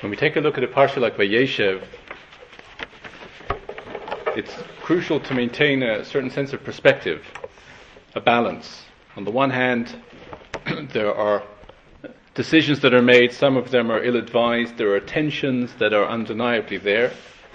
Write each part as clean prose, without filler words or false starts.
When we take a look at a parsha like Vayeshev, it's crucial to maintain a certain sense of perspective, a balance. On the one hand, there are decisions that are made, some of them are ill-advised, there are tensions that are undeniably there.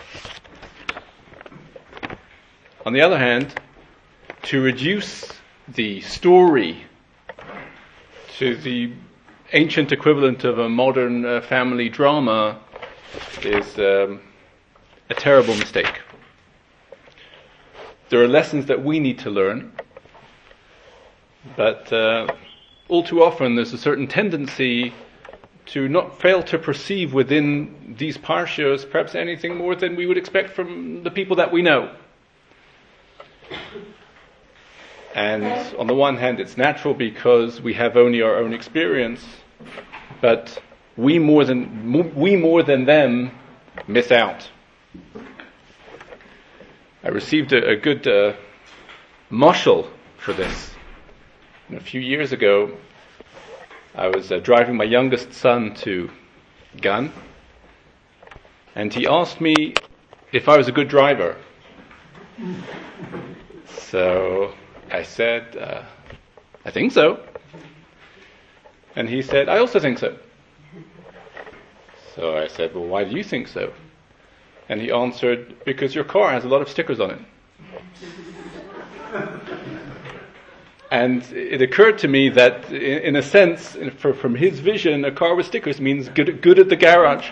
On the other hand, to reduce the story to the ancient equivalent of a modern family drama is a terrible mistake. There are lessons that we need to learn, but all too often there's a certain tendency to not fail to perceive within these parshas perhaps anything more than we would expect from the people that we know. And on the one hand, it's natural because we have only our own experience, but we more than them miss out. I received a good mashal for this. A few years ago, I was driving my youngest son to Gan, and he asked me if I was a good driver. So I said, I think so. And he said, I also think so. So I said, well, why do you think so? And he answered, because your car has a lot of stickers on it. And it occurred to me that, in a sense, from his vision, a car with stickers means good at the garage.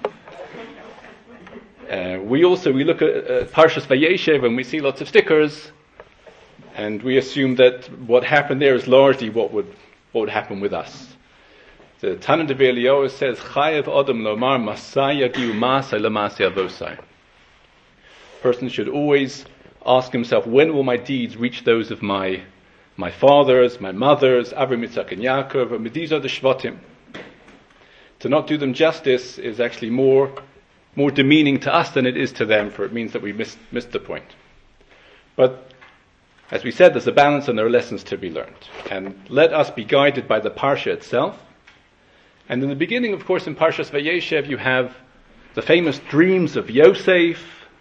We look at Parshas Vayeshev and we see lots of stickers, and we assume that what happened there is largely what would happen with us. The Tana Devar Eliyahu says, "Chayev Adam lomar masai yagiu masai lamasei avosai." Person should always ask himself, when will my deeds reach those of my fathers, my mothers, Avraham, Yitzchak, and Yaakov? And these are the Shvatim. To not do them justice is actually more demeaning to us than it is to them, for it means that we missed the point. But as we said, there's a balance and there are lessons to be learned. And let us be guided by the Parsha itself. And in the beginning, of course, in Parshas Vayeshev, you have the famous dreams of Yosef,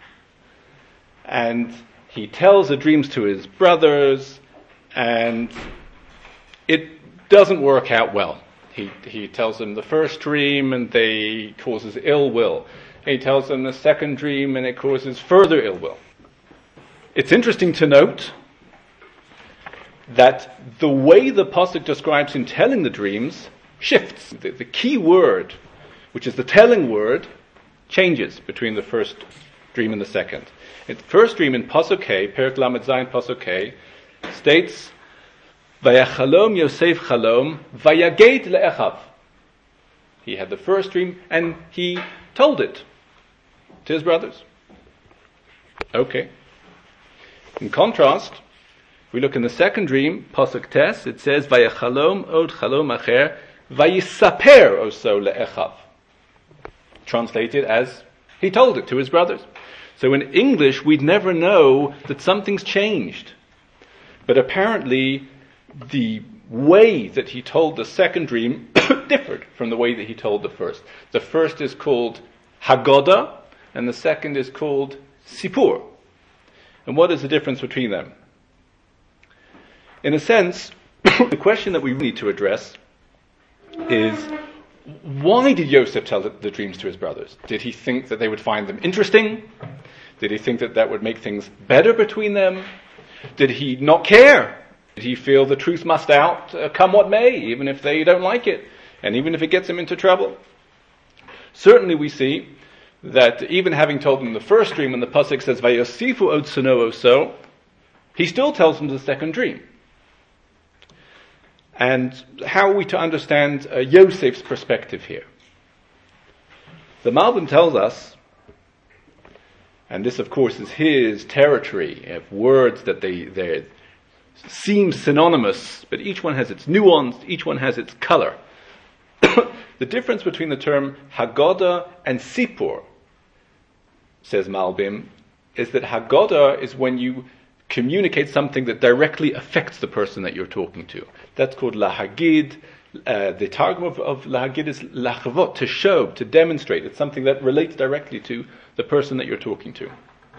and he tells the dreams to his brothers, and it doesn't work out well. He tells them the first dream, and they causes ill will. He tells them the second dream, and it causes further ill will. It's interesting to note that the way the pasuk describes him telling the dreams shifts. The key word, which is the telling word, changes between the first dream and the second. The first dream in pasuk Hey, Perek Lamed Zayin pasuk Hey, states, "Vayachalom Yosef chalom, vayaged le'echav." He had the first dream and he told it to his brothers. Okay. In contrast, we look in the second dream, pasuk Tes, it says, "Vayachalom od chalom acher, vayisaper oso le'echav." Translated as, he told it to his brothers. So in English, we'd never know that something's changed. But apparently, the way that he told the second dream differed from the way that he told the first. The first is called Haggadah, and the second is called Sipur. And what is the difference between them? In a sense, the question that we need to address is, why did Yosef tell the dreams to his brothers? Did he think that they would find them interesting? Did he think that would make things better between them? Did he not care? Did he feel the truth must out, come what may, even if they don't like it, and even if it gets him into trouble? Certainly we see that even having told them the first dream, when the pasuk says, "Vayosifu od sano oso," he still tells them the second dream. And how are we to understand Yosef's perspective here? The Malbim tells us, and this of course is his territory of words that they seem synonymous, but each one has its nuance, each one has its color. The difference between the term Haggadah and Sipur, says Malbim, is that Haggadah is when you communicate something that directly affects the person that you're talking to. That's called lahagid. The targum of lahagid is lachavot, to show, to demonstrate. It's something that relates directly to the person that you're talking to.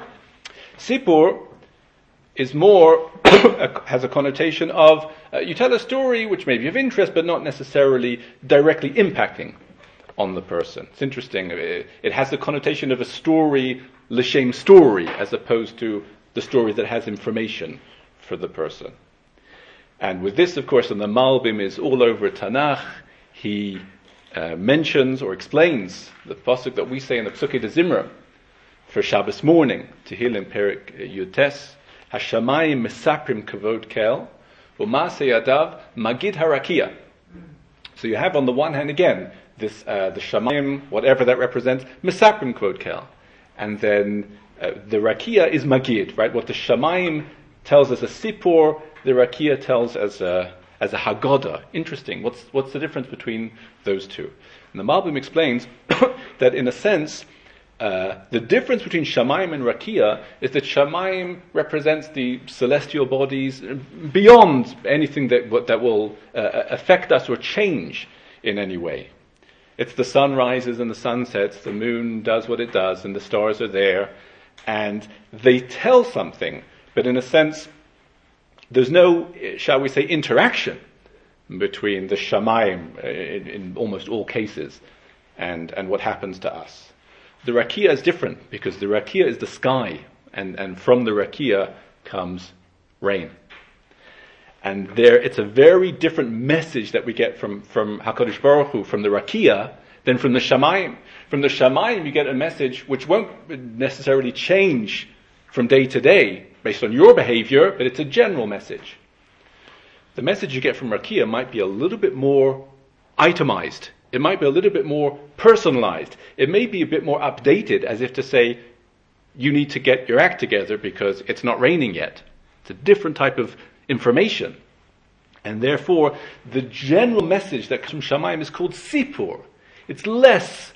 Sipur is more, has a connotation of, you tell a story which may be of interest, but not necessarily directly impacting on the person. It's interesting. It has the connotation of a story, l'shem story, as opposed to the story that has information for the person. And with this, of course, and the Malbim is all over Tanakh, he mentions or explains the pasuk that we say in the Psukei de Zimra for Shabbos morning, Tehillim Perik Yutes, Hashamayim Mesaprim Kavod Kel, U'Maaseh Yadav Magid Harakia. So you have on the one hand again this the Shamayim, whatever that represents, Mesaprim Kavod Kel, and then the Rakia is Magid, right? What the Shamayim tells as a Sipur, the Rakia tells as a Haggadah. Interesting. What's the difference between those two? And the Malbim explains that in a sense, the difference between Shamayim and Rakia is that Shamayim represents the celestial bodies beyond anything that will affect us or change in any way. It's the sun rises and the sun sets, the moon does what it does, and the stars are there, and they tell something, but in a sense, there's no, shall we say, interaction between the Shamayim in almost all cases and what happens to us. The Rakia is different because the Rakia is the sky, and from the Rakia comes rain. And there, it's a very different message that we get from HaKadosh Baruch Hu, from the Rakia, than from the Shamayim. From the Shamayim, you get a message which won't necessarily change from day to day based on your behavior, but it's a general message. The message you get from Rakia might be a little bit more itemized. It might be a little bit more personalized. It may be a bit more updated, as if to say, you need to get your act together because it's not raining yet. It's a different type of information. And therefore, the general message that comes from Shamayim is called Sipur. It's less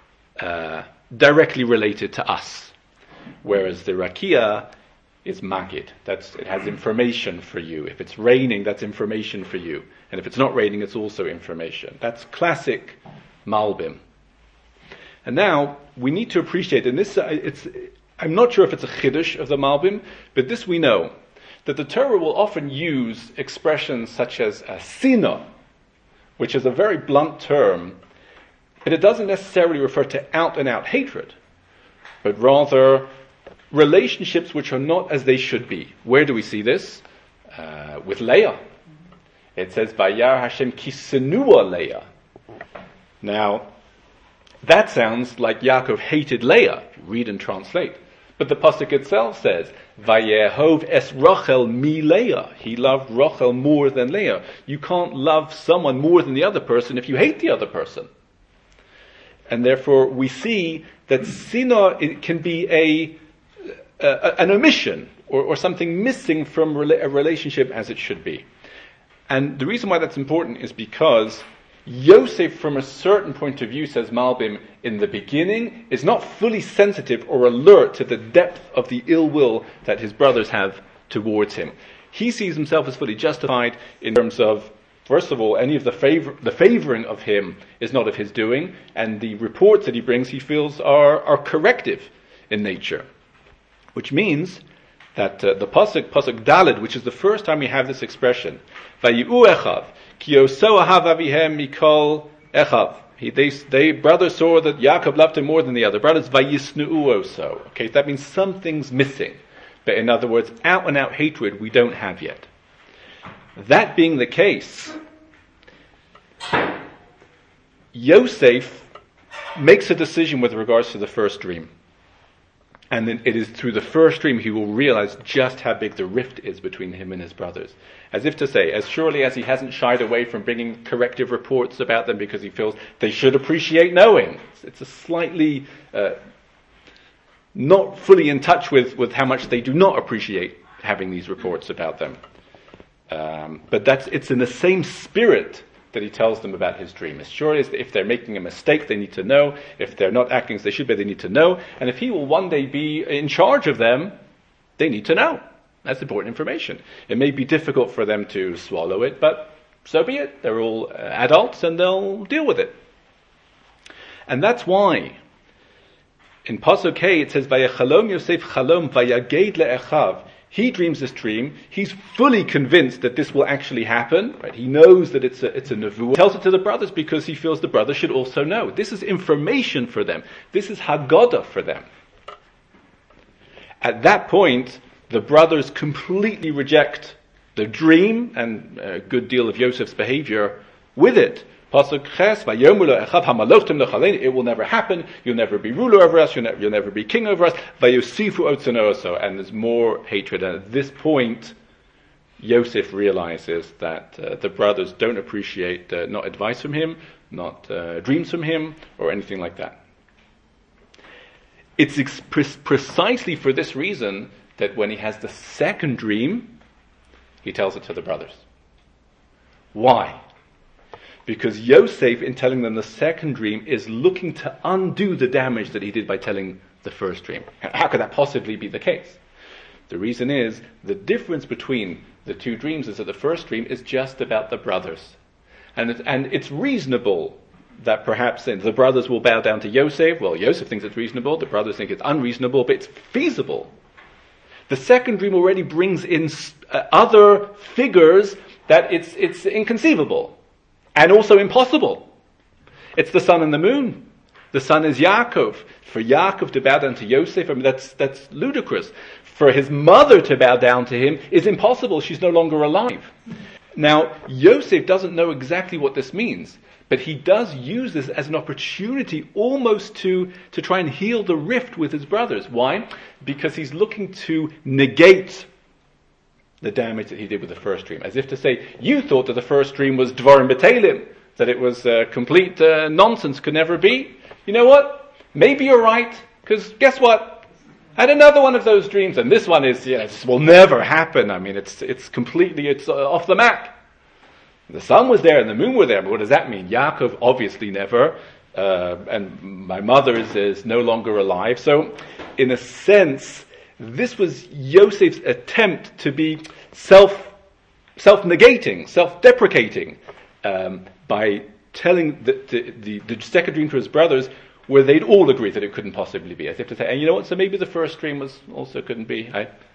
directly related to us. Whereas the Rakia is Magid. It has information for you. If it's raining, that's information for you. And if it's not raining, it's also information. That's classic Malbim. And now, we need to appreciate, and this, I'm not sure if it's a Chiddush of the Malbim, but this we know, that the Torah will often use expressions such as sina, which is a very blunt term, but it doesn't necessarily refer to out-and-out hatred, but rather relationships which are not as they should be. Where do we see this? With Leah. It says, Vayar Hashem kisenua Leah. Now, that sounds like Yaakov hated Leah. Read and translate. But the pasuk itself says, Vayehov es Rachel mi Leah. He loved Rachel more than Leah. You can't love someone more than the other person if you hate the other person. And therefore we see that Sina, it can be an omission or something missing from a relationship as it should be. And the reason why that's important is because Yosef, from a certain point of view, says Malbim, in the beginning, is not fully sensitive or alert to the depth of the ill will that his brothers have towards him. He sees himself as fully justified in terms of, first of all, any of the favoring of him is not of his doing, and the reports that he brings he feels are corrective in nature. Which means that the pasuk Daled, which is the first time we have this expression, Vayi'u echav, ki yoso ahav avihem mikol echav. They brothers saw that Yaakov loved him more than the other brothers. Vayisnu'u oso. Okay, that means something's missing. But in other words, out and out hatred we don't have yet. That being the case, Yosef makes a decision with regards to the first dream. And then it is through the first dream he will realize just how big the rift is between him and his brothers. As if to say, as surely as he hasn't shied away from bringing corrective reports about them because he feels they should appreciate knowing. It's a slightly not fully in touch with how much they do not appreciate having these reports about them. But it's in the same spirit that he tells them about his dream. As sure as if they're making a mistake, they need to know. If they're not acting as they should be, they need to know. And if he will one day be in charge of them, they need to know. That's important information. It may be difficult for them to swallow it, but so be it. They're all adults and they'll deal with it. And that's why in Pasuk K it says, Vayachalom Yosef chalom vayaged le'echav. He dreams this dream. He's fully convinced that this will actually happen. Right? He knows that it's a nevuah. He tells it to the brothers because he feels the brothers should also know. This is information for them. This is Haggadah for them. At that point, the brothers completely reject the dream and a good deal of Yosef's behavior with it. Pasuk Ches, Vayomu lo echav hamalachtim lechaleinu. It will never happen. You'll never be ruler over us. You'll never be king over us. Vayosifu otzanoso. And there's more hatred. And at this point, Yosef realizes that the brothers don't appreciate not advice from him, not dreams from him, or anything like that. It's precisely for this reason that when he has the second dream, he tells it to the brothers. Why? Because Yosef, in telling them the second dream, is looking to undo the damage that he did by telling the first dream. How could that possibly be the case? The reason is, the difference between the two dreams is that the first dream is just about the brothers. And it's reasonable that perhaps the brothers will bow down to Yosef. Well, Yosef thinks it's reasonable, the brothers think it's unreasonable, but it's feasible. The second dream already brings in other figures that it's inconceivable and also impossible. It's the sun and the moon. The sun is Yaakov. For Yaakov to bow down to Yosef, I mean, that's ludicrous. For his mother to bow down to him is impossible. She's no longer alive. Now, Yosef doesn't know exactly what this means, but he does use this as an opportunity almost to try and heal the rift with his brothers. Why? Because he's looking to negate the damage that he did with the first dream. As if to say, you thought that the first dream was Dvarim B'Teilim, that it was complete nonsense, could never be. You know what? Maybe you're right, because guess what? I had another one of those dreams, and this one is, this will never happen. I mean, it's completely off the map. The sun was there and the moon were there, but what does that mean? Yaakov obviously never, and my mother is no longer alive. So, in a sense, this was Yosef's attempt to be self-negating, self-deprecating, by telling the second dream to his brothers, where they'd all agree that it couldn't possibly be. As if to say, and you know what, so maybe the first dream also couldn't be.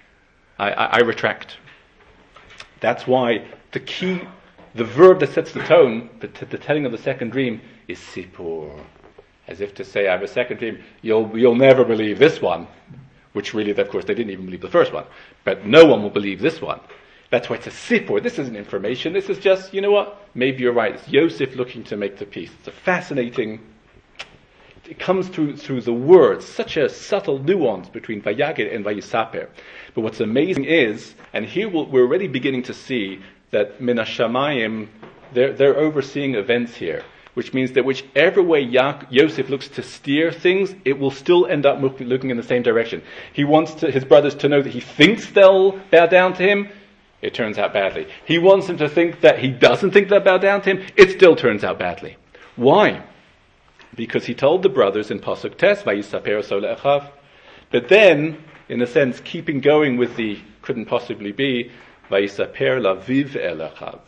I retract. That's why the verb that sets the tone, the telling of the second dream, is sipur. As if to say, I have a second dream, you'll never believe this one. Which really, of course, they didn't even believe the first one. But no one will believe this one. That's why it's a sipur. This isn't information. This is just, you know what, maybe you're right. It's Yosef looking to make the peace. It's a fascinating... It comes through the words, such a subtle nuance between Vayaged and Vayisaper. But what's amazing is, and here we're already beginning to see that Min HaShamayim, they're overseeing events here, which means that whichever way Yosef looks to steer things, it will still end up looking in the same direction. He wants his brothers to know that he thinks they'll bow down to him. It turns out badly. He wants them to think that he doesn't think they'll bow down to him. It still turns out badly. Why? Because he told the brothers in Pasuk Tes, Vayisaper so le'echav. But then, in a sense, keeping going with the couldn't possibly be, Vayisaper laviv elechav.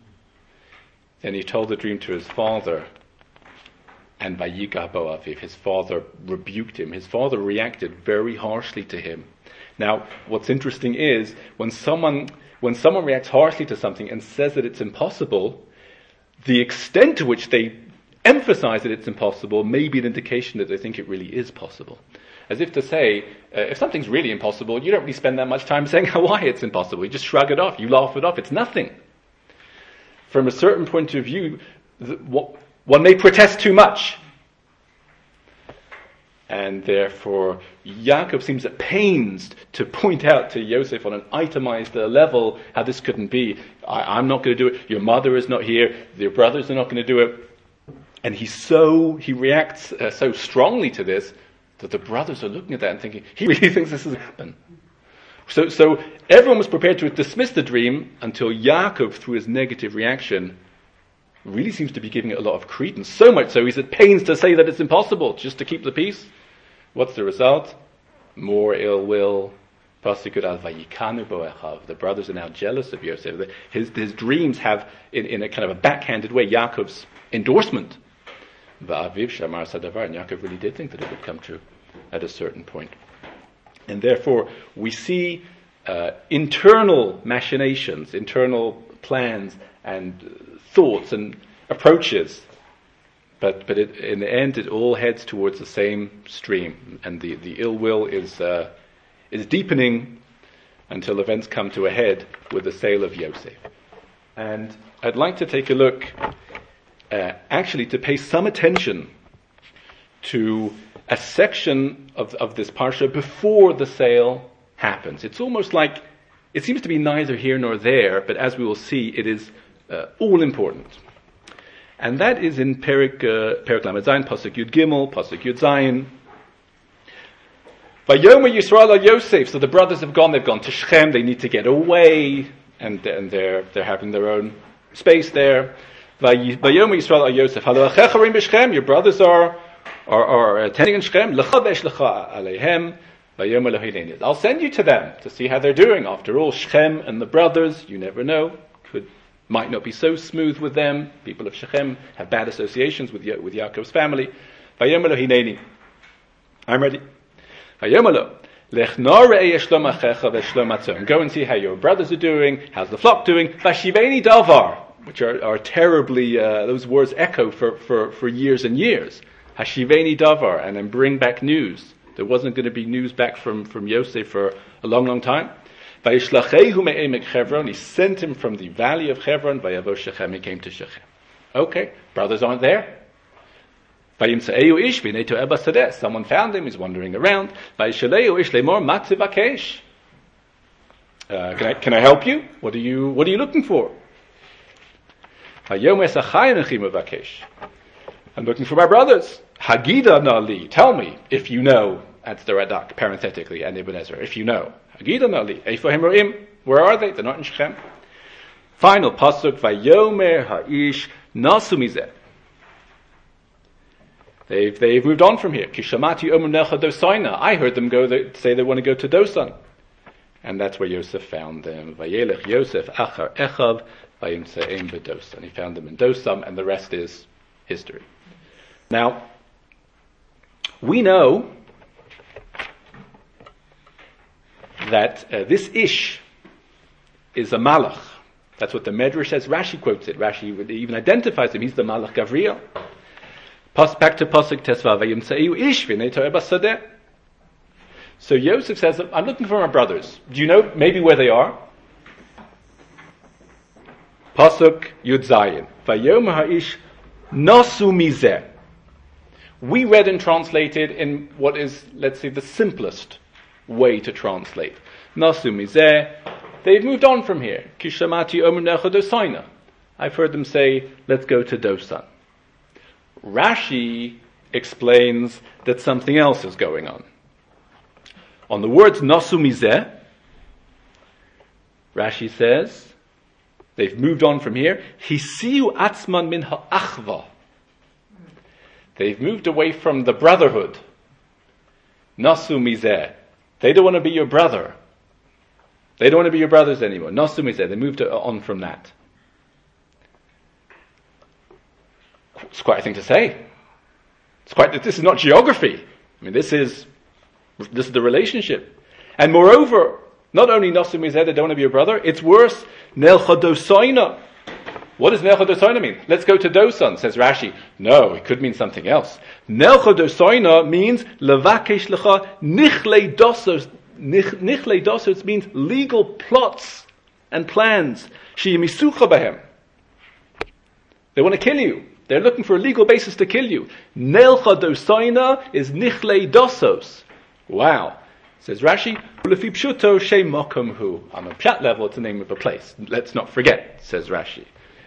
Then he told the dream to his father, and Vayigah bo aviv. His father rebuked him. His father reacted very harshly to him. Now, what's interesting is, when someone reacts harshly to something and says that it's impossible, the extent to which they emphasize that it's impossible may be an indication that they think it really is possible. As if to say, if something's really impossible, you don't really spend that much time saying why it's impossible. You just shrug it off. You laugh it off. It's nothing. From a certain point of view, one may protest too much. And therefore, Yaakov seems at pains to point out to Yosef on an itemized level how this couldn't be. I'm not going to do it. Your mother is not here. Your brothers are not going to do it. And he reacts so strongly to this that the brothers are looking at that and thinking, he really thinks this is going to happen. So everyone was prepared to dismiss the dream until Yaakov, through his negative reaction, really seems to be giving it a lot of credence. So much so he's at pains to say that it's impossible, just to keep the peace. What's the result? More ill will, Pasuk al vayikanu bo Echav. The brothers are now jealous of Yosef. His dreams have, in a kind of a backhanded way, Yaakov's endorsement. Va'aviv shamar sadavar. And Yaakov really did think that it would come true at a certain point. And therefore, we see internal machinations, internal plans and thoughts and approaches. But in the end, it all heads towards the same stream. And the ill will is deepening until events come to a head with the sale of Yosef. And I'd like to take a look, actually to pay some attention to a section of this parsha before the sale happens. It's almost like, it seems to be neither here nor there, but as we will see, it is all important. And that is in Perik Lamed Zayin, Pasuk Yud Gimel, Pasuk Yud Zayin. Vayomer Yisrael al Yosef. So the brothers have gone. They've gone to Shechem. They need to get away, and they're having their own space there. Vayomer Yisrael al Yosef. Halo achecha rim b'Shechem. Your brothers are attending in Shechem. Lecha ve'eshlecha aleihem. Vayomer lo hineni. I'll send you to them to see how they're doing. After all, Shechem and the brothers, you never know, might not be so smooth with them. People of Shechem have bad associations with Yaakov's family. Vayomer lo hineni. I'm ready. Vayomer lo, go and see how your brothers are doing, how's the flock doing. Vashiveni davar, which are terribly, those words echo for years and years. Hashiveni davar, and then bring back news. There wasn't going to be news back from Yosef for a long, long time. Vayishlachehu me'emek Chevron, he sent him from the valley of Hebron. Vayavo Shechem, he came to Shechem. Okay, brothers aren't there. Vayimsa'eu ish v'neito eba sadeh, someone found him, he's wandering around. Vayishaleu ish lemor matziv akesh. Can I help you? What are you looking for? Vayom es achai nechim avakesh. I'm looking for my brothers. Hagida nali, tell me if you know. That's the Radak, parenthetically, and Ibn Ezra. If you know. Hagida nali, eifo hem ro'im. Where are they? They're not in Shechem. Final pasuk, vayomer ha'ish nasu mizeh. They've moved on from here. Kishamati omer necha dosaina. I heard them say they want to go to Dosan. And that's where Yosef found them. Vayelech Yosef achar echav vayimse'em b'Dosan. He found them in Dosan, and the rest is history. Now, we know that this Ish is a Malach. That's what the Medrash says. Rashi quotes it. Rashi even identifies him. He's the Malach Gavriel. Back to Pasuk Tesva, Vayimsa'eu Ish v'neito eba sadeh. So Yosef says, I'm looking for my brothers. Do you know maybe where they are? Pasuk Yud Zayin. Vayomer ha'ish nasu mizeh. We read and translated in what is, let's say, the simplest way to translate. Nasu mizeh. They've moved on from here. Kishamati omer necha dosaina. I've heard them say, let's go to Dosan. Rashi explains that something else is going on. On the words nasu mizeh, Rashi says, they've moved on from here. Hisiu atzman min ha'achva. They've moved away from the brotherhood. Nasu mizeh. They don't want to be your brother. They don't want to be your brothers anymore. Nasu mizeh. They moved on from that. It's quite a thing to say. This is not geography. I mean, this is the relationship. And moreover, not only Nasu mizeh, they don't want to be your brother, it's worse. Nelcha dosaina. What does Nelcha dosaina mean? Let's go to Dosan, says Rashi. No, it could mean something else. Nelcha dosaina means levakesh lecha nichle dosos. Nichle dosos means legal plots and plans. Sheyimisucha bahem. They want to kill you. They're looking for a legal basis to kill you. Nelcha dosaina is nichle dosos. Wow. Says Rashi, Ulefi pshuto she mokum hu. On a pshat level, it's the name of a place. Let's not forget, says Rashi.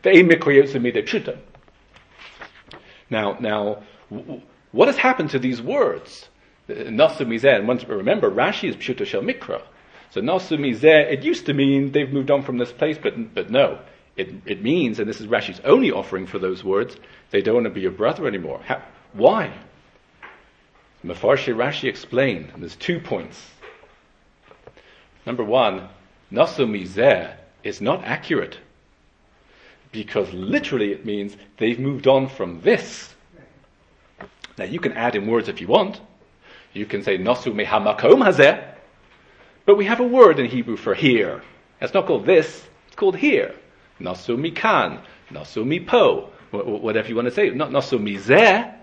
Now, what has happened to these words? Nasu mizeh, and remember, Rashi is pshuto shel mikra. So nasu mizeh, it used to mean they've moved on from this place, but no. It means, and this is Rashi's only offering for those words, they don't want to be your brother anymore. Why? Mefarshei Rashi explained, and there's 2 points. Number one, nasu mizeh is not accurate. Because literally it means they've moved on from this. Now you can add in words if you want. You can say nasu mehamakom hazeh. But we have a word in Hebrew for here. It's not called this, it's called here. Nasu mikan, nasu mipo, whatever you want to say. Not nasu mizeh.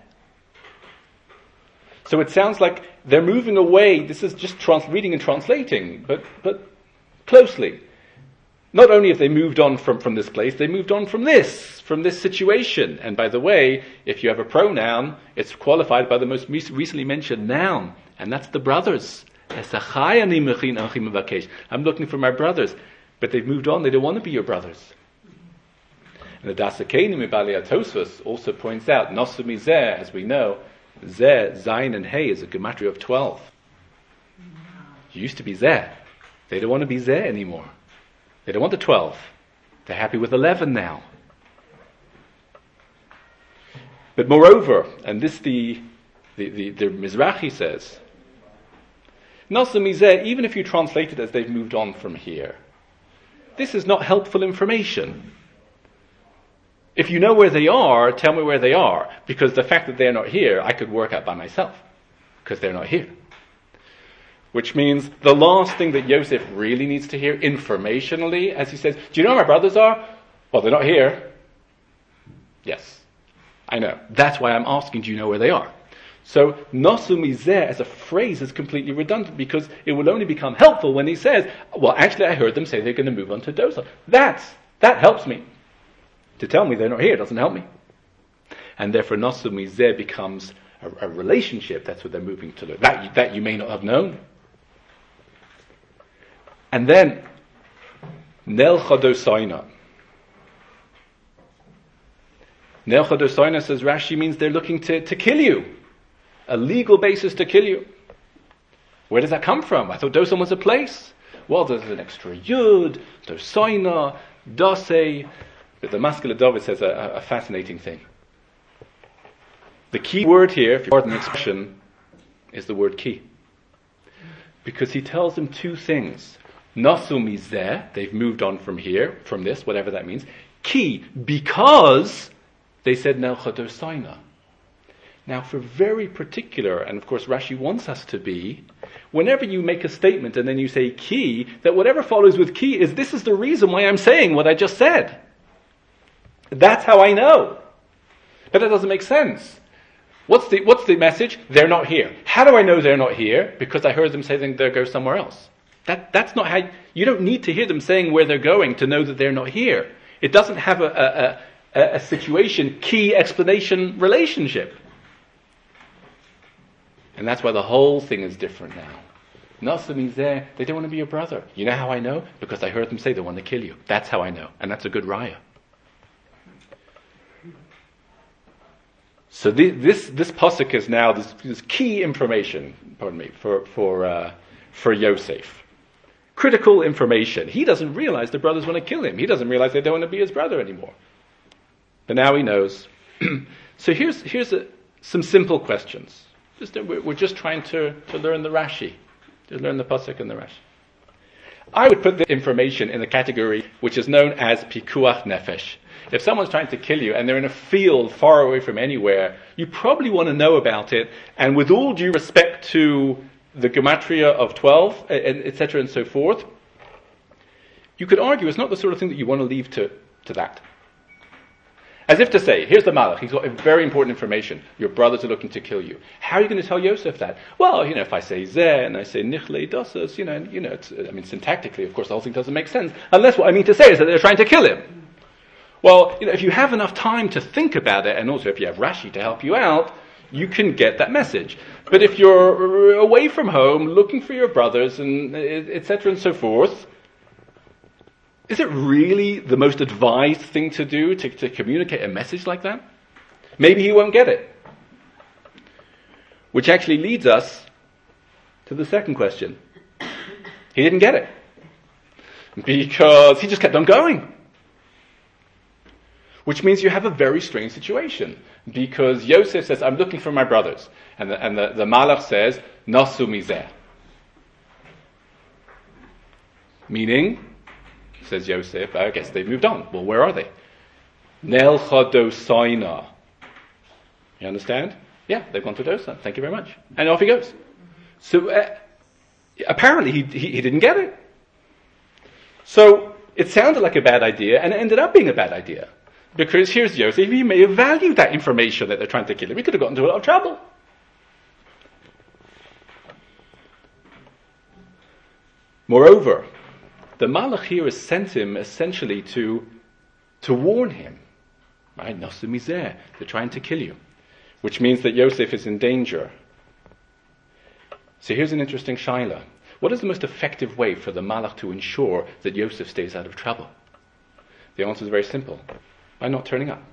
So it sounds like they're moving away. This is just reading and translating, but closely. Not only have they moved on from this place, they moved on from this situation. And by the way, if you have a pronoun, it's qualified by the most recently mentioned noun, and that's the brothers. I'm looking for my brothers, but they've moved on. They don't want to be your brothers. And the Dasakeinim Ibali Tosfos also points out, Nasu mizeh, as we know, Zeh, Zayin, and Hey is a gematria of 12. It used to be Zeh. They don't want to be Zeh anymore. They don't want the 12. They're happy with 11 now. But moreover, and this the Mizrahi says, Nasu mizeh, even if you translate it as they've moved on from here, this is not helpful information. If you know where they are, tell me where they are, because the fact that they're not here, I could work out by myself, because they're not here. Which means the last thing that Yosef really needs to hear informationally, as he says, do you know where my brothers are? Well, they're not here. Yes, I know. That's why I'm asking, do you know where they are? So, nasu mizeh as a phrase is completely redundant, because it will only become helpful when he says, well, actually I heard them say they're going to move on to Dothan. That helps me. To tell me they're not here doesn't help me. And therefore nasu mizeh becomes a relationship. That's what they're moving to learn. That you may not have known. And then, Nel Chadosaina. Nel Chadosaina, says Rashi, means they're looking to kill you. A legal basis to kill you. Where does that come from? I thought Dosan was a place. Well, there's an extra Yud, Dosaina, Dose. But the Maskil David says a fascinating thing. The key word here, if you pardon the expression, is the word ki. Because he tells them two things. Nasu mizeh, they've moved on from here, from this, whatever that means. Ki, because they said Nel Chadosaina. Now, for very particular, and of course Rashi wants us to be, whenever you make a statement and then you say ki, that whatever follows with ki is, this is the reason why I'm saying what I just said. That's how I know. But that doesn't make sense. What's the message? They're not here. How do I know they're not here? Because I heard them say they'll go somewhere else. That's not how, you don't need to hear them saying where they're going to know that they're not here. It doesn't have a situation, key explanation relationship. And that's why the whole thing is different now. Nasu mizeh, they don't want to be your brother. You know how I know? Because I heard them say they want to kill you. That's how I know. And that's a good raya. So this pasuk is now this key information, for Yosef. Critical information. He doesn't realize the brothers want to kill him. He doesn't realize they don't want to be his brother anymore. But now he knows. So here's some simple questions. We're just trying to learn the Rashi, to learn the pasuk and the Rashi. I would put the information in the category which is known as pikuach nefesh. If someone's trying to kill you and they're in a field far away from anywhere, you probably want to know about it. And with all due respect to the gematria of 12, etc. and so forth, you could argue it's not the sort of thing that you want to leave to that. As if to say, here's the Malach, he's got very important information. Your brothers are looking to kill you. How are you going to tell Yosef that? Well, if I say Zeh and I say Nichle Dosas, syntactically, of course, the whole thing doesn't make sense. Unless what I mean to say is that they're trying to kill him. Well, if you have enough time to think about it, and also if you have Rashi to help you out, you can get that message. But if you're away from home, looking for your brothers, and etc. and so forth, is it really the most advised thing to do to communicate a message like that? Maybe he won't get it. Which actually leads us to the second question. He didn't get it. Because he just kept on going. Which means you have a very strange situation. Because Yosef says, I'm looking for my brothers. And the Malach says, Nasu mizeh. Meaning, says Yosef, I guess they've moved on. Well, where are they? Nel Chadosaina. You understand? Yeah, they've gone to Dosan. Thank you very much. And off he goes. So apparently he didn't get it. So it sounded like a bad idea, and it ended up being a bad idea. Because here's Yosef, he may have valued that information that they're trying to kill him. He could have gotten into a lot of trouble. Moreover, the Malach here has sent him essentially to warn him. Right? Nosu mizeh, they're trying to kill you. Which means that Yosef is in danger. So here's an interesting shaila. What is the most effective way for the Malach to ensure that Yosef stays out of trouble? The answer is very simple. By not turning up.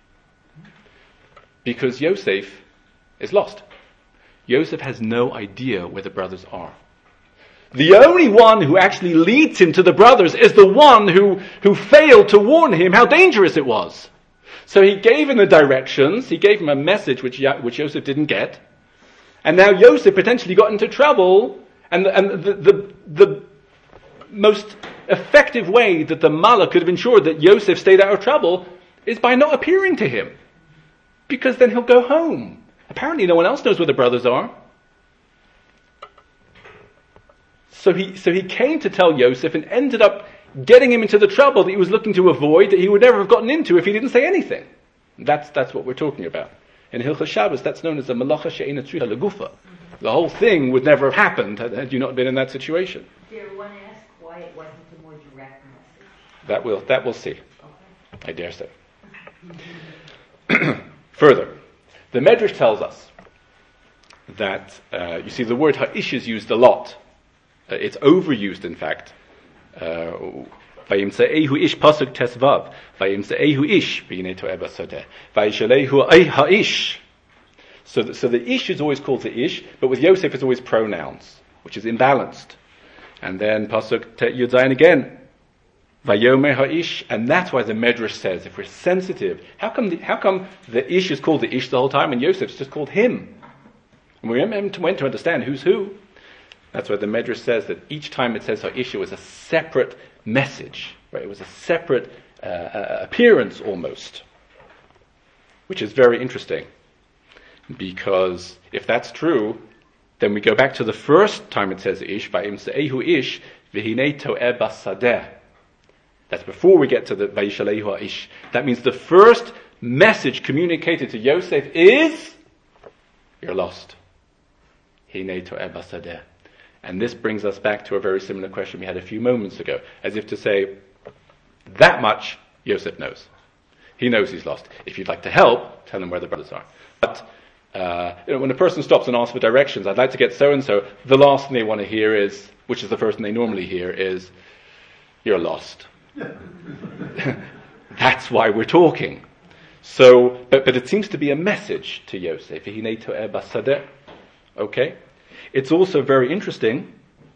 Because Yosef is lost. Yosef has no idea where the brothers are. The only one who actually leads him to the brothers is the one who failed to warn him how dangerous it was. So he gave him the directions, he gave him a message which Yosef didn't get, and now Yosef potentially got into trouble, and the most effective way that the Malach could have ensured that Yosef stayed out of trouble is by not appearing to him. Because then he'll go home. Apparently no one else knows where the brothers are. So he came to tell Yosef and ended up getting him into the trouble that he was looking to avoid, that he would never have gotten into if he didn't say anything. That's what we're talking about. In Hilchos Shabbos, that's known as the malacha she'eina tzricha legufa. The whole thing would never have happened had you not been in that situation. Dare one ask why it wasn't a more direct message? That we'll see. Okay. I dare say. Further, the Medrash tells us that, you see, the word ha'ish is used a lot. It's overused, in fact. Vayimse'ehu ish pasuk tesvav. Vayimse'ehu ish b'yinei to'eh basodeh. Vayishalehu ha'ish. So the ish is always called the ish, but with Yosef it's always pronouns, which is imbalanced. And then pasuk Yud Zayin again. Vayomer ha'ish, and that's why the Medrash says, if we're sensitive, how come the ish is called the ish the whole time and Yosef's just called him? And we went to understand who's who. That's why the Medrash says that each time it says ha'ish, it was a separate message, right? It was a separate appearance almost, which is very interesting. Because if that's true, then we go back to the first time it says ish, va'imse'ehu ish, v'hinei to'eh basadeh. That's before we get to the vayishalehu ha'ish. That means the first message communicated to Yosef is, you're lost. Hinei to'eh basadeh. And this brings us back to a very similar question we had a few moments ago, as if to say, that much Yosef knows. He knows he's lost. If you'd like to help, tell him where the brothers are. But when a person stops and asks for directions, I'd like to get so-and-so, the last thing they want to hear is, which is the first thing they normally hear, is, you're lost. That's why we're talking. So, but it seems to be a message to Yosef. Hinei to'eh basadeh. Okay? It's also very interesting.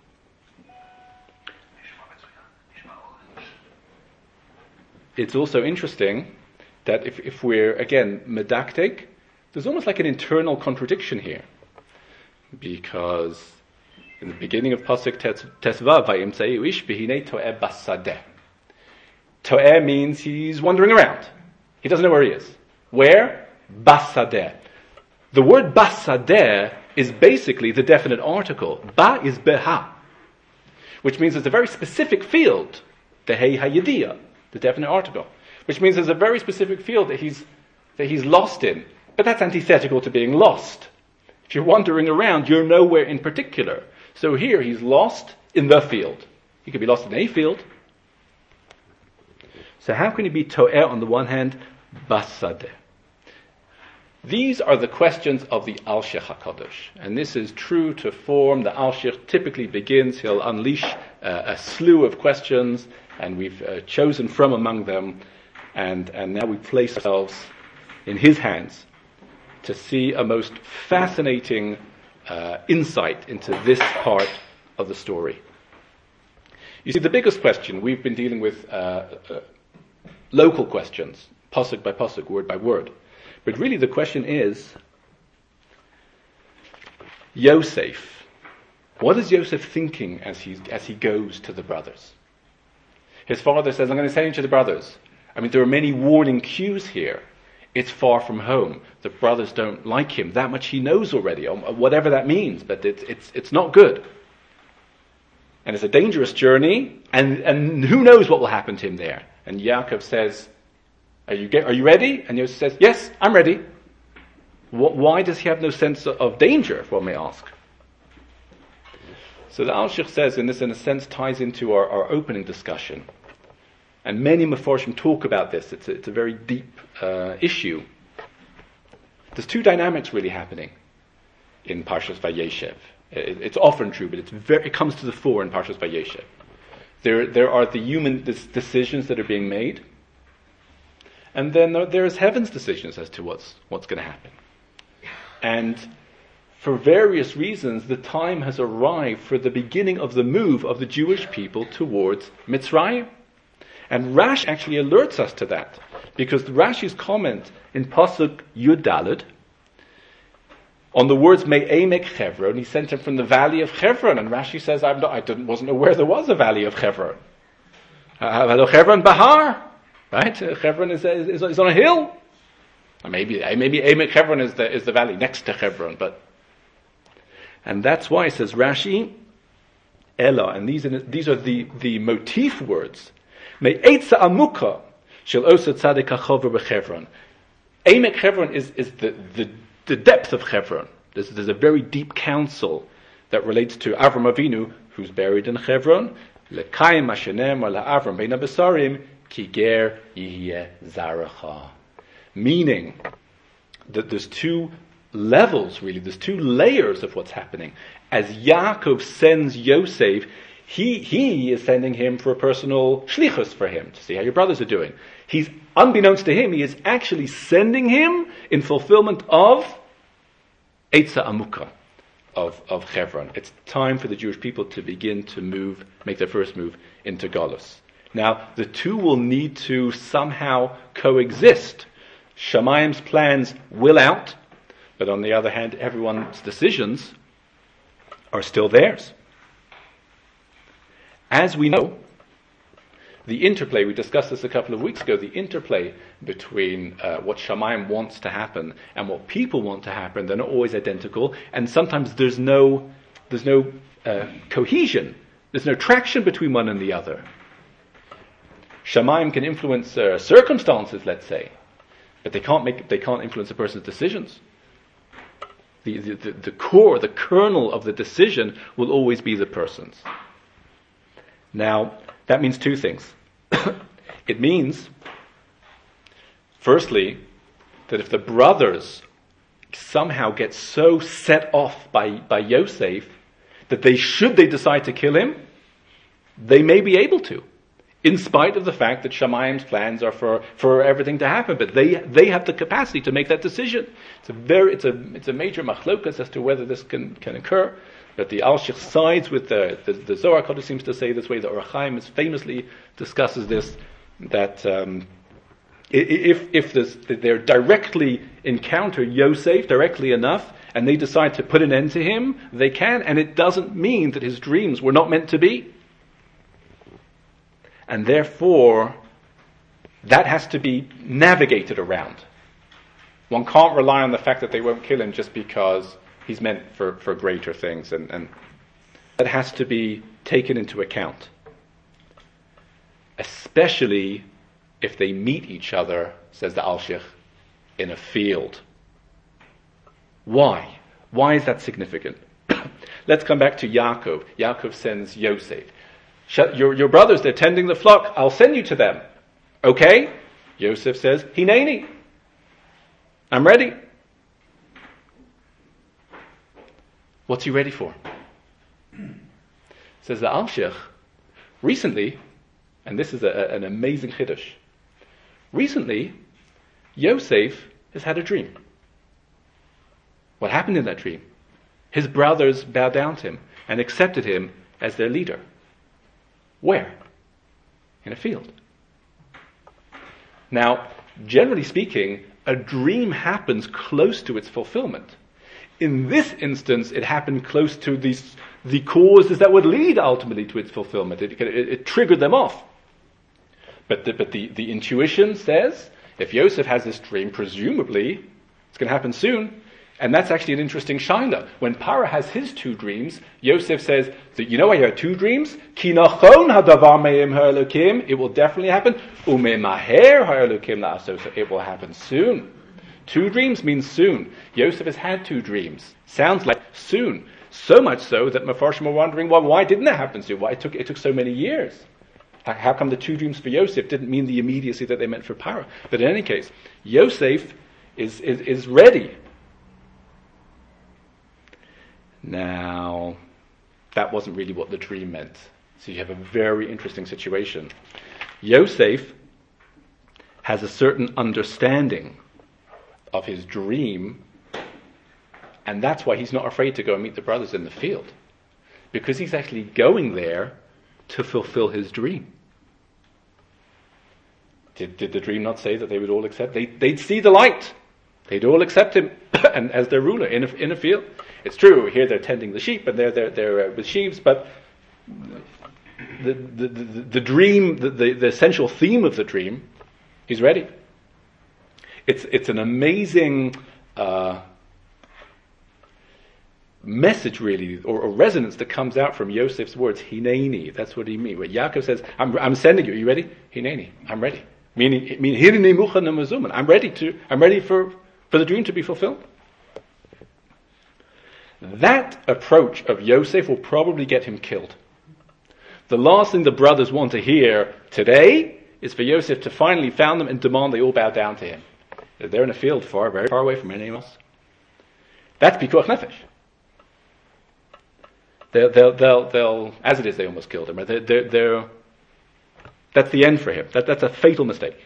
It's also interesting that if we're, again, medaktek, there's almost like an internal contradiction here. Because in the beginning of Pasuk Tesvav, Vayimse'ehu ish b'hinei to'eh basadeh. To'eh means he's wandering around. He doesn't know where he is. Where? Basadeh. The word basadeh is basically the definite article. Ba is beha, which means it's a very specific field. Tehei hayediyah, the definite article, which means there's a very specific field that he's lost in. But that's antithetical to being lost. If you're wandering around, you're nowhere in particular. So here he's lost in the field. He could be lost in a field. So how can he be to'eh on the one hand, basadeh? These are the questions of the Alshich HaKadosh. And this is true to form. The Alshich typically begins, he'll unleash a slew of questions, and we've chosen from among them, and now we place ourselves in his hands to see a most fascinating insight into this part of the story. You see, the biggest question, we've been dealing with local questions, pasuk by pasuk, word by word. But really the question is, Yosef, what is Yosef thinking as he goes to the brothers? His father says, I'm going to send you to the brothers. I mean, there are many warning cues here. It's far from home. The brothers don't like him. That much he knows already, whatever that means, but it's not good. And it's a dangerous journey, and who knows what will happen to him there. And Yaakov says, are you ready? And Yosef says, yes, I'm ready. Why does he have no sense of danger, if one may ask? So the Alshich says, and this in a sense ties into our opening discussion. And many Mefarshim talk about this. It's a very deep issue. There's two dynamics really happening in Parshas Vayeshev. It's often true, but it comes to the fore in Parshas Vayeshev. There are the human decisions that are being made, and then there's heaven's decisions as to what's going to happen. And for various reasons, the time has arrived for the beginning of the move of the Jewish people towards Mitzrayim. And Rashi actually alerts us to that, because Rashi's comment in Pasuk Yud Daled on the words Me'emek Chevron, he sent him from the valley of Chevron, and Rashi says, I wasn't aware there was a valley of Chevron. Chevron Bahar, right? Chevron is on a hill. Maybe Emek Chevron is the valley next to Chevron, and that's why, says Rashi, Ella, and these are the motif words. Me'etza amuka shel osa tzaddik hachover b'Chevron. Emek Chevron is the depth of Chevron. There's a very deep counsel that relates to Avram Avinu, who's buried in Chevron. Lekayim mashenem ala Avram bein habesarim ki ger yihye zaracha. Meaning that there's two levels, really. There's two layers of what's happening. As Yaakov sends Yosef, he is sending him for a personal shlichus for him, to see how your brothers are doing. He's, unbeknownst to him, he is actually sending him in fulfillment of Eitza Amukah, of Chevron. It's time for the Jewish people to begin to make their first move into Galus. Now, the two will need to somehow coexist. Shamayim's plans will out, but on the other hand, everyone's decisions are still theirs. As we know, the interplay, we discussed this a couple of weeks ago, the interplay between what Shamayim wants to happen and what people want to happen, they're not always identical, and sometimes there's no cohesion, there's no traction between one and the other. Shamayim can influence circumstances, let's say, but they can't influence a person's decisions. The core, the kernel of the decision will always be the person's. Now, that means two things. It means, firstly, that if the brothers somehow get so set off by Yosef that they decide to kill him, they may be able to, in spite of the fact that Shamayim's plans are for everything to happen, but they have the capacity to make that decision. It's a major machlokas as to whether this can occur. But the Alshich sides with the Zohar Kodesh seems to say this way. The Orach Chaim famously discusses this, that if they directly encounter Yosef directly enough, and they decide to put an end to him, they can, and it doesn't mean that his dreams were not meant to be. And therefore, that has to be navigated around. One can't rely on the fact that they won't kill him just because he's meant for greater things, and that has to be taken into account. Especially if they meet each other, says the Alshich, in a field. Why? Why is that significant? Let's come back to Yaakov. Yaakov sends Yosef. Your brothers, they're tending the flock. I'll send you to them. Okay? Yosef says, Hineni. I'm ready. What's he ready for? Says the Alshich, recently, and this is an amazing chiddush, recently, Yosef has had a dream. What happened in that dream? His brothers bowed down to him and accepted him as their leader. Where? In a field. Now, generally speaking, a dream happens close to its fulfillment. In this instance, it happened close to the causes that would lead ultimately to its fulfillment. It triggered them off. But the intuition says, if Yosef has this dream, presumably it's going to happen soon. And that's actually an interesting shaila. When Paro has his two dreams, Yosef says that, you know, I had two dreams. Ki nachon hadavar me'im ha'elokim. It will definitely happen. U'me'maher ha'elokim la'aso. So it will happen soon. Two dreams means soon. Yosef has had two dreams. Sounds like soon. So much so that Mefarshim are wondering, well, why didn't it happen soon? Why it took so many years? How come the two dreams for Yosef didn't mean the immediacy that they meant for Paro? But in any case, Yosef is ready. Now, that wasn't really what the dream meant. So you have a very interesting situation. Yosef has a certain understanding of his dream, and that's why he's not afraid to go and meet the brothers in the field. Because he's actually going there to fulfill his dream. Did the dream not say that they would all accept? They'd see the light. They'd all accept him and as their ruler in a field. It's true, here they're tending the sheep and they're with sheaves, but the dream, the essential theme of the dream, he's ready. It's an amazing message, really, or resonance that comes out from Yosef's words. Hineni, that's what he means. When Yaakov says, "I'm sending you. Are you ready? Hineni, I'm ready." Meaning, Hineni muchan u'mezuman. I'm ready for the dream to be fulfilled. That approach of Yosef will probably get him killed. The last thing the brothers want to hear today is for Yosef to finally found them and demand they all bow down to him. They're in a field very far away from anyone else. That's pikuach nefesh. They'll as it is, they almost killed him. Right? That's the end for him. That's a fatal mistake.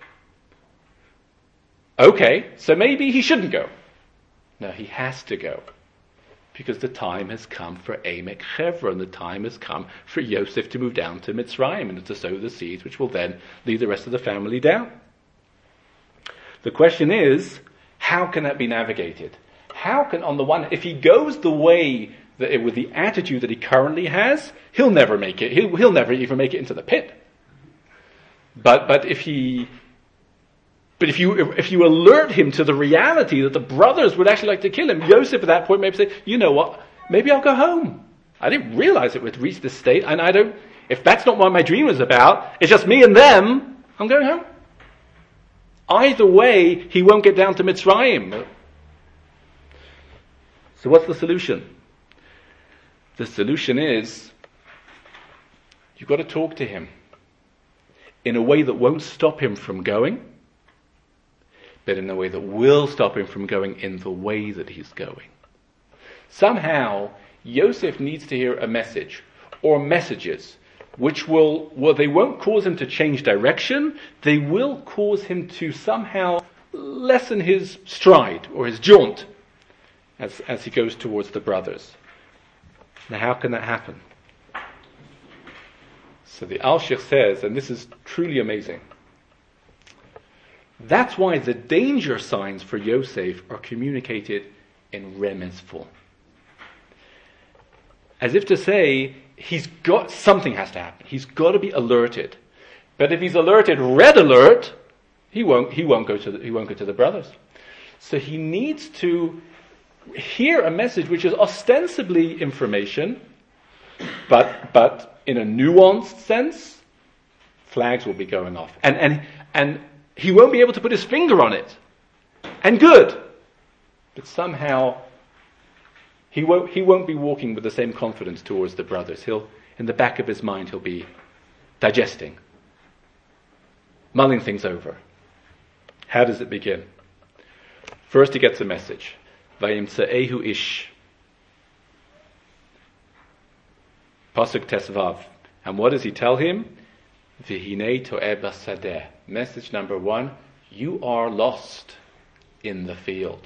Okay, so maybe he shouldn't go. No, he has to go. Because the time has come for Emek Chevron. The time has come for Yosef to move down to Mitzrayim and to sow the seeds which will then lead the rest of the family down. The question is, how can that be navigated? How can, on the one, if he goes the way that with the attitude that he currently has, he'll never make it. He'll never even make it into the pit. But if you alert him to the reality that the brothers would actually like to kill him, Yosef at that point maybe say, you know what, maybe I'll go home. I didn't realize it would reach this state, and if that's not what my dream was about, it's just me and them, I'm going home. Either way, he won't get down to Mitzrayim. So what's the solution? The solution is, you've got to talk to him in a way that won't stop him from going, but in a way that will stop him from going in the way that he's going. Somehow, Yosef needs to hear a message, or messages, which they won't cause him to change direction, they will cause him to somehow lessen his stride, or his jaunt, as he goes towards the brothers. Now how can that happen? So the Alshich says, and this is truly amazing, that's why the danger signs for Yosef are communicated in remez form. As if to say, something has to happen. He's got to be alerted. But if he's alerted, red alert, he won't go to the brothers. So he needs to hear a message which is ostensibly information, but in a nuanced sense, flags will be going off. And he won't be able to put his finger on it. And good. But somehow he won't be walking with the same confidence towards the brothers. In the back of his mind, he'll be digesting, mulling things over. How does it begin? First he gets a message. Vayimtze'ehu ish. Pasuk Tesvav. And what does he tell him? V'hinei to'eh basadeh. Message number 1, you are lost in the field.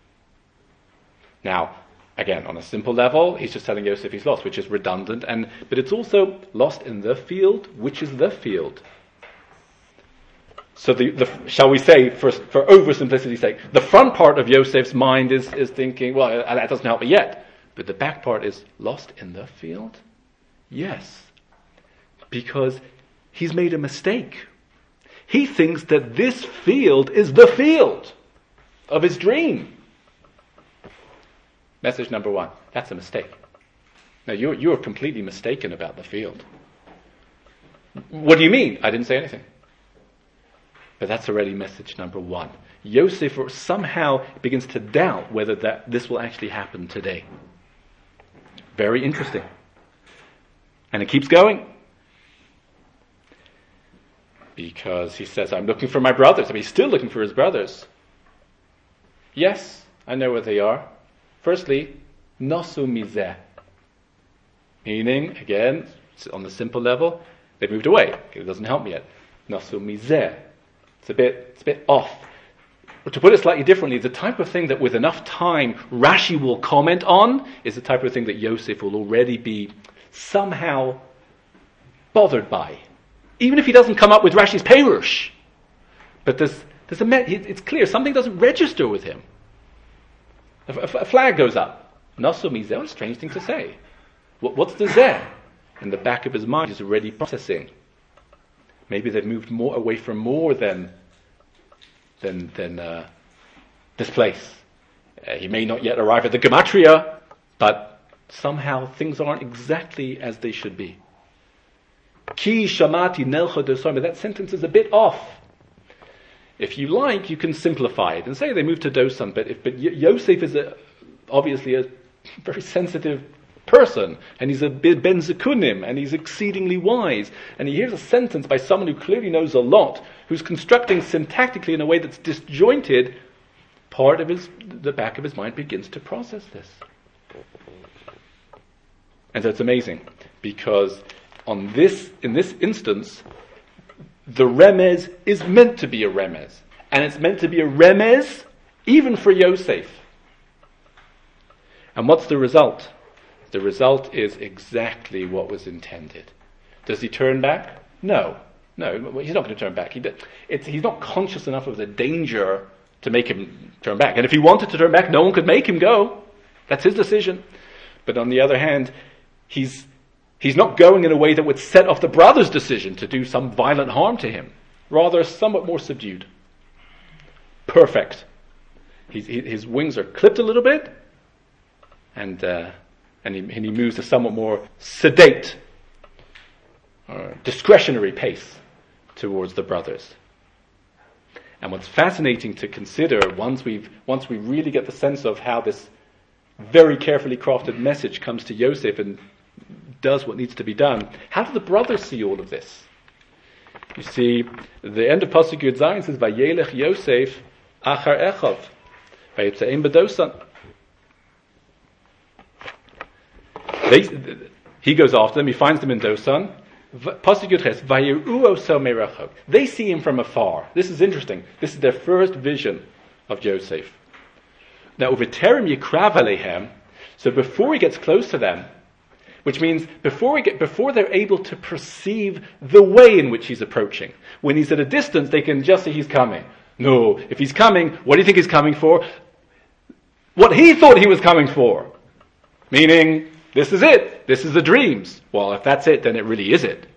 Now, again, on a simple level, he's just telling Yosef he's lost, which is redundant, but it's also lost in the field, which is the field. So shall we say, for oversimplicity's sake, the front part of Yosef's mind is thinking, well, that doesn't help me yet. But the back part is lost in the field? Yes. Because he's made a mistake. He thinks that this field is the field of his dream. Message number one, that's a mistake. Now, you're completely mistaken about the field. What do you mean? I didn't say anything. But that's already message number one. Yosef somehow begins to doubt whether this will actually happen today. Very interesting. And it keeps going. Because he says, I'm looking for my brothers. I mean, he's still looking for his brothers. Yes, I know where they are. Firstly, nosu mizeh. Meaning, again, on the simple level, they moved away. Okay, it doesn't help me yet. Nosu mizeh. It's a bit off. But to put it slightly differently, the type of thing that with enough time Rashi will comment on is the type of thing that Yosef will already be somehow bothered by. Even if he doesn't come up with Rashi's Perush. But it's clear, something doesn't register with him. A flag goes up. Nosu mizeh, what a strange thing to say. What's the zeh? In the back of his mind, he's already processing. Maybe they've moved more away from more than this place. He may not yet arrive at the gematria, but somehow things aren't exactly as they should be. Ki shamati nelcha dosan, that sentence is a bit off. If you like, you can simplify it and say they moved to Dosan, but Yosef is obviously a very sensitive person, and he's a ben zekunim, and he's exceedingly wise, and he hears a sentence by someone who clearly knows a lot, who's constructing syntactically in a way that's disjointed. Part of the back of his mind begins to process this. And so it's amazing, because in this instance, the remez is meant to be a remez. And it's meant to be a remez even for Yosef. And what's the result? The result is exactly what was intended. Does he turn back? No, he's not going to turn back. He's not conscious enough of the danger to make him turn back. And if he wanted to turn back, no one could make him go. That's his decision. But on the other hand, he's not going in a way that would set off the brother's decision to do some violent harm to him. Rather, somewhat more subdued. Perfect. His wings are clipped a little bit, and he moves a somewhat more sedate, discretionary pace towards the brothers. And what's fascinating to consider, once we really get the sense of how this very carefully crafted message comes to Yosef and does what needs to be done, how do the brothers see all of this? You see, the end of Pasuk Yud Zayin says, "Vayelech Yosef achar Echav, vayitzaim b'dosan." He goes after them. He finds them in Dosan. Pasuk Yud Ches, "Vayiru oso merachok." They see him from afar. This is interesting. This is their first vision of Yosef. Now, uveterem yikrav alehem. So before he gets close to them, which means before they're able to perceive the way in which he's approaching. When he's at a distance, they can just say he's coming. No, if he's coming, what do you think he's coming for? What he thought he was coming for. Meaning, this is it. This is the dreams. Well, if that's it, then it really is it.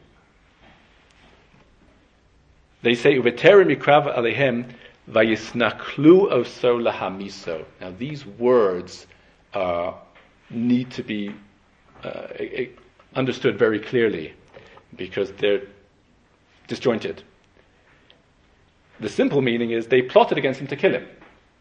They say, "Uveterem yikrav alehem vayisnaklu oso lahamiso." Now, these words need to be understood very clearly, because they're disjointed. The simple meaning is they plotted against him to kill him.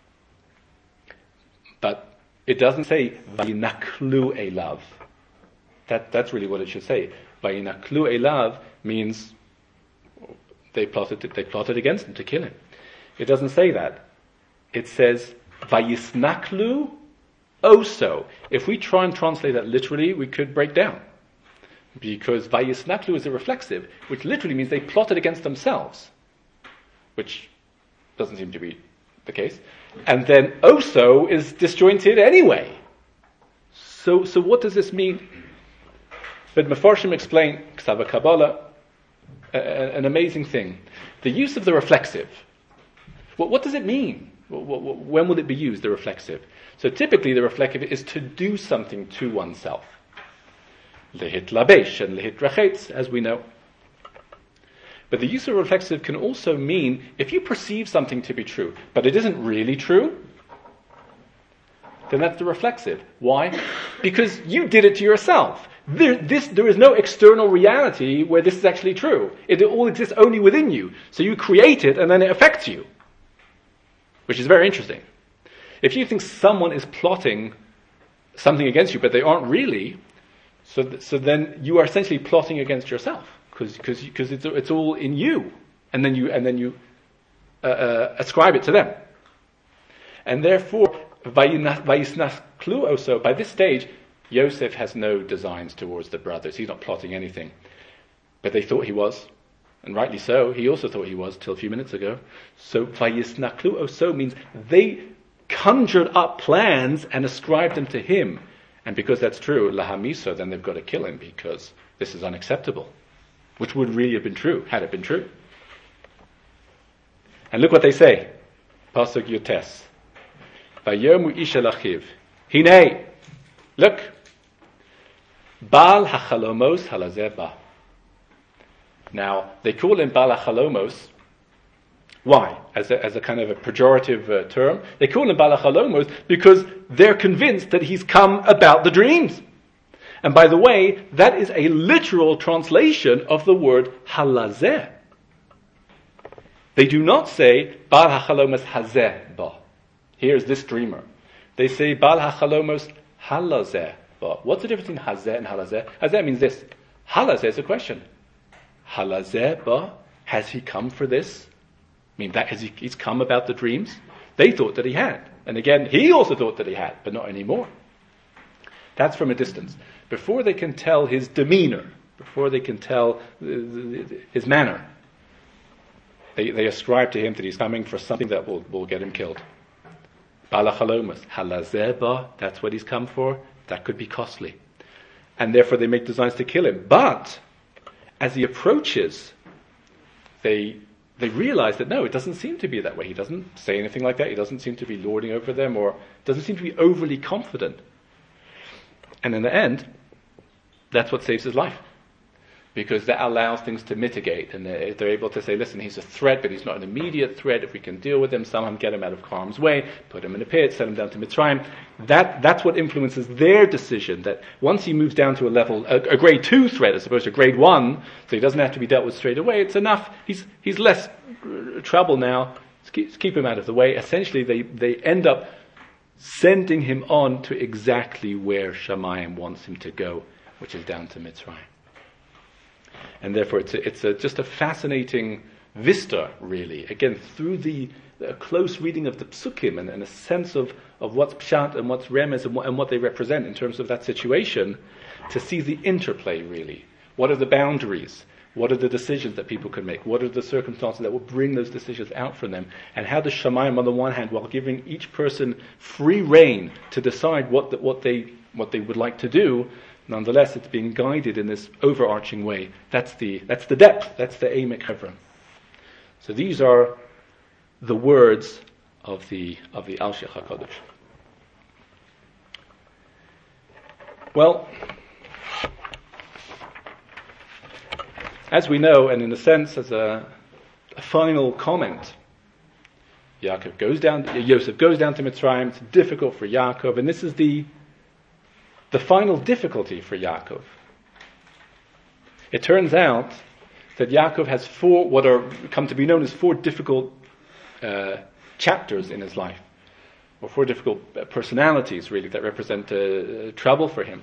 But it doesn't say vayinaklu elav. That's really what it should say. Vayinaklu elav means they plotted against him to kill him. It doesn't say that. It says vayisnaklu oso. If we try and translate that literally, we could break down. Because vayisnaklu is a reflexive, which literally means they plotted against themselves. Which doesn't seem to be the case. And then oso is disjointed anyway. So what does this mean? But Mefarshim explain, Ksava Kabbalah, an amazing thing. The use of the reflexive. What does it mean? When will it be used, the reflexive? So typically the reflexive is to do something to oneself. Lehit labesh and lehit rachetz, as we know. But the use of reflexive can also mean if you perceive something to be true, but it isn't really true, then that's the reflexive. Why? Because you did it to yourself. There is no external reality where this is actually true. It all exists only within you. So you create it and then it affects you, which is very interesting. If you think someone is plotting something against you, but they aren't really, so then you are essentially plotting against yourself because it's all in you, and then you ascribe it to them, and therefore vayisnachlu also. By this stage, Yosef has no designs towards the brothers. He's not plotting anything, but they thought he was, and rightly so. He also thought he was till a few minutes ago. So vayisnachlu also means they conjured up plans and ascribed them to him. And because that's true, lahamiso, then they've got to kill him because this is unacceptable. Which would really have been true, had it been true. And look what they say. Pasuk Yotes. Vayomu isha lachiv. Hinei. Look. Baal hachalomos halazeh ba. Now, they call him Baal hachalomos. Why? As a kind of a pejorative term. They call him Baal HaChalomos because they're convinced that he's come about the dreams. And by the way, that is a literal translation of the word halazeh. They do not say Baal HaChalomos hazeh ba. Here's this dreamer. They say Baal HaChalomos halazeh ba. What's the difference between hazeh and halazeh? Hazeh means this. Halazeh is a question. Halazeh ba. Has he come for this? I mean, he's come about the dreams. They thought that he had. And again, he also thought that he had, but not anymore. That's from a distance. Before they can tell his demeanor, before they can tell his manner, they ascribe to him that he's coming for something that will get him killed. Baal HaChalomos, halazeh ba, that's what he's come for. That could be costly. And therefore they make designs to kill him. But, as he approaches, they realize that no, it doesn't seem to be that way. He doesn't say anything like that. He doesn't seem to be lording over them or doesn't seem to be overly confident. And in the end, that's what saves his life. Because that allows things to mitigate. And they're able to say, listen, he's a threat, but he's not an immediate threat. If we can deal with him, somehow get him out of harm's way, put him in a pit, send him down to Mitzrayim. That's what influences their decision, that once he moves down to a level, a grade 2 threat as opposed to grade 1, so he doesn't have to be dealt with straight away, it's enough. He's less trouble now. Let's keep him out of the way. Essentially, they end up sending him on to exactly where Shamayim wants him to go, which is down to Mitzrayim. And therefore, it's just a fascinating vista, really. Again, through the close reading of the psukim and a sense of what's pshat and what's remez and what they represent in terms of that situation, to see the interplay, really. What are the boundaries? What are the decisions that people can make? What are the circumstances that will bring those decisions out from them? And how does Shamayim, on the one hand, while giving each person free rein to decide what they would like to do, nonetheless, it's being guided in this overarching way. That's the depth. That's the Emek Hevron. So these are the words of the Al-Sheikh HaKadosh. Well, as we know, and in a sense, as a final comment, Yosef goes down to Mitzrayim. It's difficult for Yaakov, and this is the final difficulty for Yaakov. It turns out that Yaakov has what are come to be known as 4 difficult chapters in his life, or 4 difficult personalities, really, that represent trouble for him.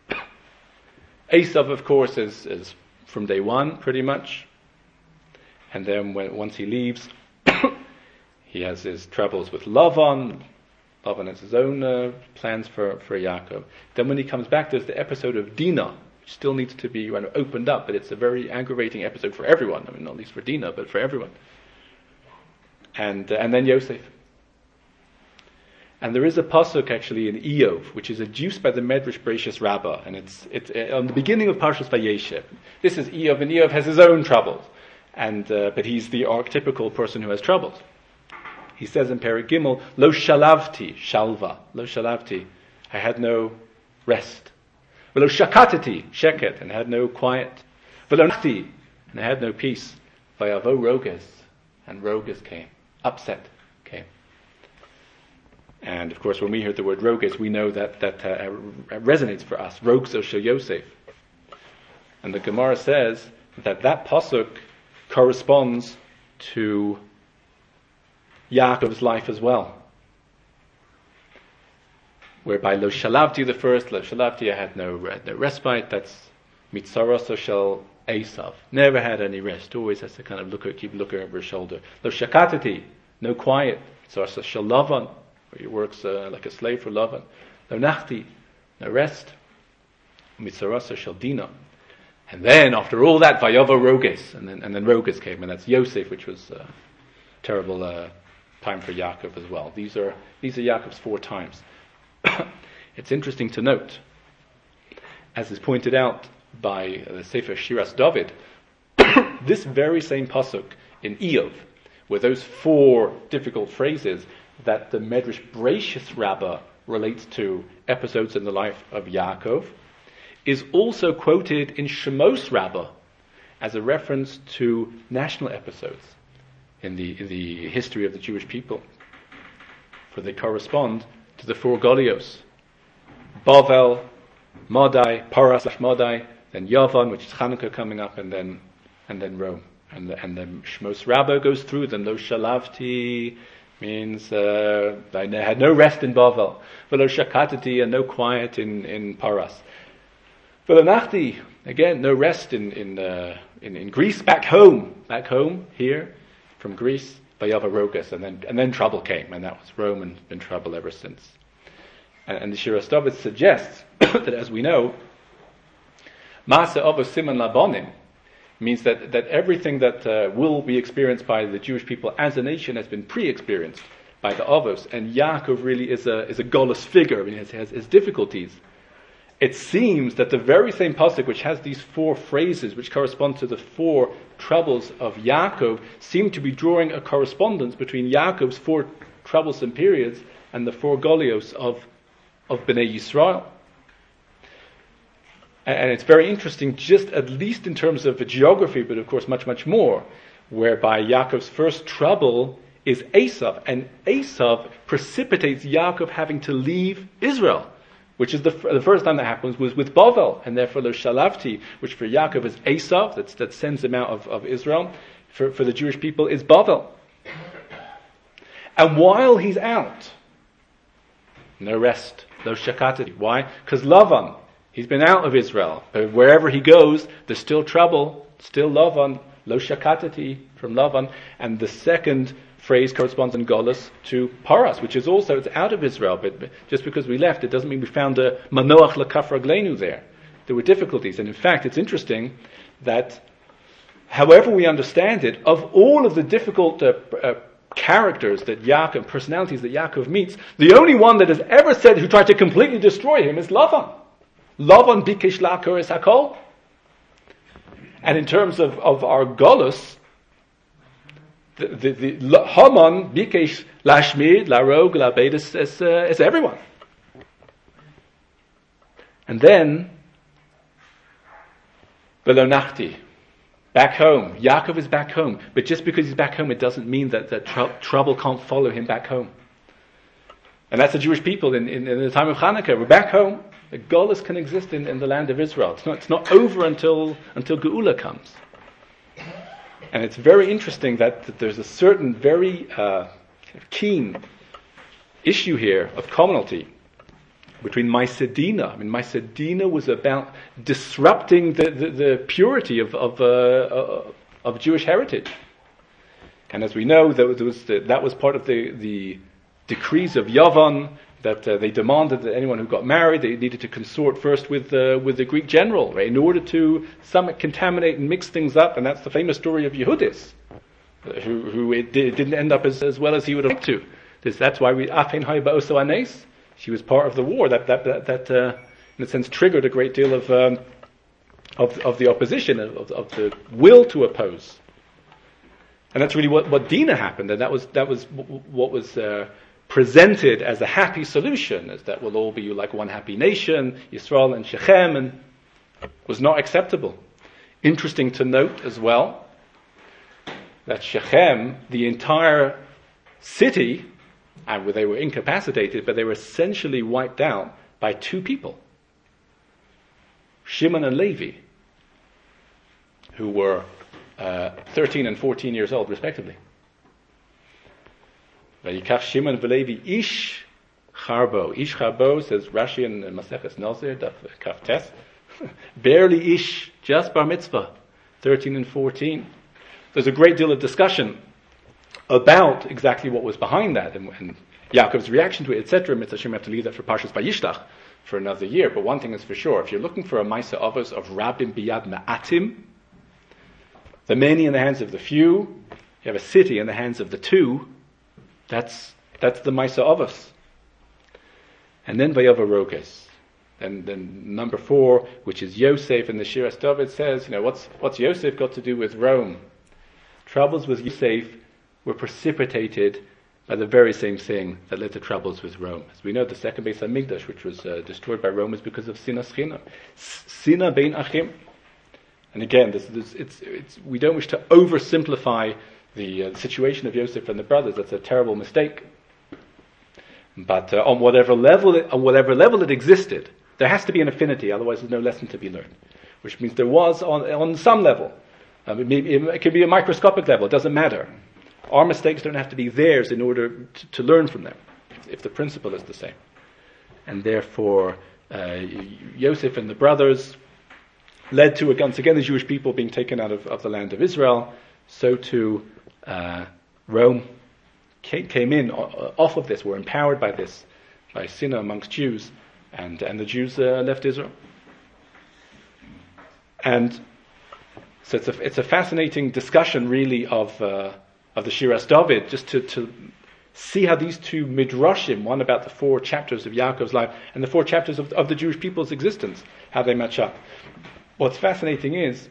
Esav, of course, is from day one, pretty much. And then once he leaves, he has his troubles with Lavan. Lavan has his own plans for Yaakov. Then when he comes back, there's the episode of Dinah, which still needs to be opened up, but it's a very aggravating episode for everyone. I mean, not least for Dinah, but for everyone. And then Yosef. And there is a pasuk actually in Iyov, which is adduced by the Medrash Bereishis Rabbah, and it's on the beginning of Parshas Vayeshev. This is Iyov, and Iyov has his own troubles, but he's the archetypical person who has troubles. He says in Perek Gimel, Lo shalavti, shalva, lo shalavti, I had no rest. Velo shakatati, sheket, and I had no quiet. Velo nachti, and I had no peace. Vayavo roges, and roges came. Upset came. And of course, when we hear the word roges, we know that resonates for us. Roges shel Yosef. And the Gemara says that pasuk corresponds to Yaakov's life as well. Whereby Lo Shalavti the first, Lo Shalavti had no respite, that's Mitzaroso shel Esav. Never had any rest, always has to kind of keep looking over his shoulder. Lo Shakatati, no quiet. Mitzaroso shel Lavan, where he works like a slave for Lavan. Lo Nachti, no rest. Mitzaroso shel Dina. And then after all that, Vayavo roges, and then roges came, and that's Yosef, which was a terrible time for Yaakov as well. These are Yaakov's 4 times. It's interesting to note, as is pointed out by the Sefer Shiras David, this very same pasuk in Eov, where those 4 difficult phrases that the Medrash Bereishis Rabbah relates to episodes in the life of Yaakov, is also quoted in Shemos Rabbah as a reference to national episodes in the history of the Jewish people, for they correspond to the 4 Golios: Bavel, Madai, Paras/Madai, then Yavan, which is Hanukkah coming up, and then Rome. And the Shemos Rabbah goes through them. Lo Shalavti means I had no rest in Bavel. Velo Shakatati, and no quiet in Paras. Velo Nachti, again, no rest in Greece. Back home here from Greece. Vayava roges, and then trouble came, and that was Rome, and been trouble ever since. And the Shiras David suggests that, as we know, Masa Avos Siman Labonim means that everything that will be experienced by the Jewish people as a nation has been pre-experienced by the Avos, and Yaakov really is a Golus figure. I mean, he has his difficulties. It seems that the very same pasuk, which has these 4 phrases, which correspond to the 4 troubles of Yaakov, seem to be drawing a correspondence between Yaakov's 4 troublesome periods and the 4 Golios of Bnei Yisrael. And it's very interesting, just at least in terms of the geography, but of course much, much more, whereby Yaakov's first trouble is Esav, and Esav precipitates Yaakov having to leave Israel, which is the first time that happens was with Bavel, and therefore Lo Shalavti, which for Yaakov is Esav, that sends him out of Israel, for the Jewish people is Bavel. And while he's out, no rest, Lo Shakatati. Why? Because Lavan, he's been out of Israel, but wherever he goes, there's still trouble, still Lavan, Lo Shakatati from Lavan, and the second phrase corresponds in Golus to Paras, which is also, it's out of Israel, but just because we left, it doesn't mean we found a Manoach L'Kaf Raglenu there. There were difficulties, and in fact, it's interesting that, however we understand it, of all of the difficult characters that Yaakov, personalities that Yaakov meets, the only one that has ever said, who tried to completely destroy him, is Lavan. Lavan bikesh la'akor es hakol. And in terms of our Golus, the Haman bikesh lashmid, larog, labed is everyone. And then Velo Nachti, back home. Yaakov is back home, but just because he's back home, it doesn't mean that trouble can't follow him back home. And that's the Jewish people in the time of Hanukkah. We're back home. The Golus can exist in the land of Israel. It's not over until Geula comes. And it's very interesting that there's a certain very keen issue here of commonality between Maisedina. I mean, Maisedina was about disrupting the purity of Jewish heritage. And as we know, that was part of the decrees of Yavan, that they demanded that anyone who got married, they needed to consort first with the Greek general, right, in order to somewhat contaminate and mix things up. And that's the famous story of Yehudis, who it didn't end up as well as he would have liked to. That's why Afen Hay Ba'oso Anes, she was part of the war that in a sense triggered a great deal of the opposition, of the will to oppose. And that's really what Dinah happened, and that was what was presented as a happy solution, as that will all be like one happy nation, Yisrael and Shechem, and was not acceptable. Interesting to note as well that Shechem, the entire city, and they were incapacitated, but they were essentially wiped out by two people, Shimon and Levi, who were 13 and 14 years old, respectively. Vayikach Shimon v'Levi ish charbo. Ish charbo, says Rashi in Maseches Nazir, Daf Kaf Tes. Barely ish, just bar mitzvah, 13 and 14. There's a great deal of discussion about exactly what was behind that and Yaakov's reaction to it, etc. Mitzvah Hashem, have to leave that for Parshas Vayishlach for another year. But one thing is for sure, if you're looking for a Maisa Avos of Rabbim Biyad Ma'atim, the many in the hands of the few, you have a city in the hands of the two, that's the Maisa Avos. And then Vayava Roges. Then number 4, which is Yosef, and the Shiras David says, what's Yosef got to do with Rome? Troubles with Yosef were precipitated by the very same thing that led to troubles with Rome. As we know, the second Beis Hamikdash, which was destroyed by Rome, is because of Sinas China. Sina Bein Achim. And again, we don't wish to oversimplify the situation of Yosef and the brothers. That's a terrible mistake. But on whatever level it existed, there has to be an affinity, otherwise there's no lesson to be learned. Which means there was on some level. It could be a microscopic level, it doesn't matter. Our mistakes don't have to be theirs in order to learn from them, if the principle is the same. And therefore, Yosef and the brothers led to, once again, the Jewish people being taken out of the land of Israel. So too, Rome came in off of this, were empowered by this, by Sinna amongst Jews, and the Jews left Israel. And so it's a fascinating discussion, really, of the Shiras David, just to see how these two midrashim, one about the 4 chapters of Yaakov's life and the 4 chapters of the Jewish people's existence, how they match up. What's fascinating is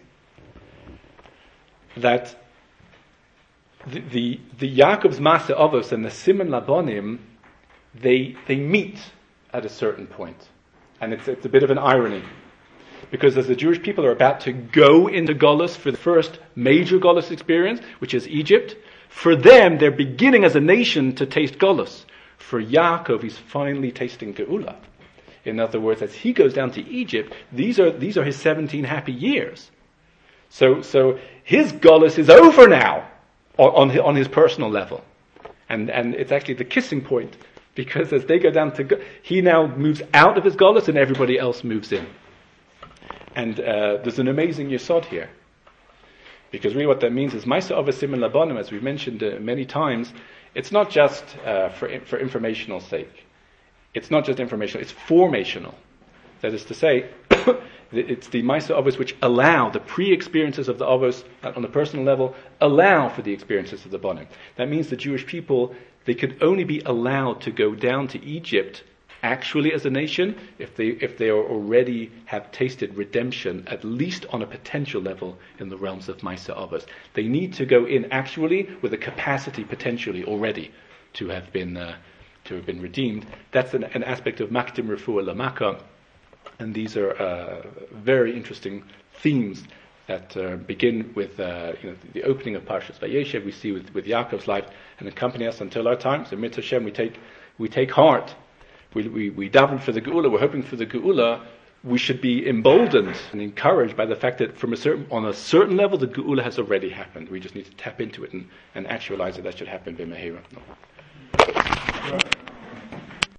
that the Yaakov's Masa Avos and the Simon Labonim, they meet at a certain point. And it's a bit of an irony. Because as the Jewish people are about to go into Golus for the first major Golus experience, which is Egypt, for them, they're beginning as a nation to taste Golus. For Yaakov, he's finally tasting Geula. In other words, as he goes down to Egypt, these are his 17 happy years. So his Golus is over now on his personal level. And it's actually the kissing point, because as they go down to he now moves out of his Golus and everybody else moves in. And there's an amazing yesod here. Because really what that means is, Maisa Avos Simon Labonim, as we've mentioned many times, it's not just for informational sake. It's not just informational, it's formational. That is to say, it's the Maisa Avos which allow, the pre-experiences of the Avos on a personal level, allow for the experiences of the Bonim. That means the Jewish people, they could only be allowed to go down to Egypt actually as a nation if they already have tasted redemption, at least on a potential level in the realms of Maisa Avos. They need to go in actually with a capacity potentially already to have been redeemed. That's an aspect of Makdim Refuah Lamaka, and these are very interesting themes that begin with the opening of Parshas Vayeshev. We see with Yaakov's life and accompany us until our time. So Mitzvah Hashem, we take heart. We daven for the Geula. We're hoping for the Geula. We should be emboldened and encouraged by the fact that on a certain level the Geula has already happened. We just need to tap into it and actualize it. That should happen b'mehira.